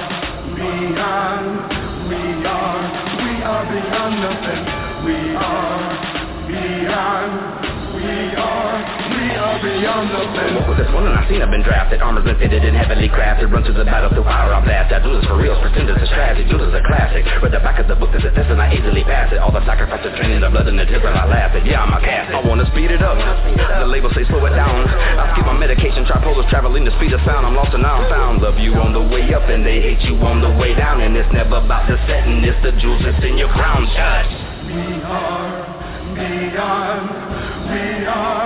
beyond, we are, we are beyond the fence. We are beyond, we are, we are beyond the fence. What was this one? And I seen I've been drafted. Armor's been fitted and heavily crafted. Run to the battle through fire, I'll blast. I do this for real, pretend it's a strategy. Do this a classic. Read the back of the book, there's a test and I easily pass it. All the sacrifice of training, the blood and the tears, I laugh it. Yeah, I'm a cast it. I wanna speed it up. The label say slow it down. I skip my medication, tripolars traveling the speed of sound. I'm lost and now I'm found. Love you on the way up and they hate you on the way down. And it's never about the setting, it's the jewels that's in your crown. Touch. We are beyond, we are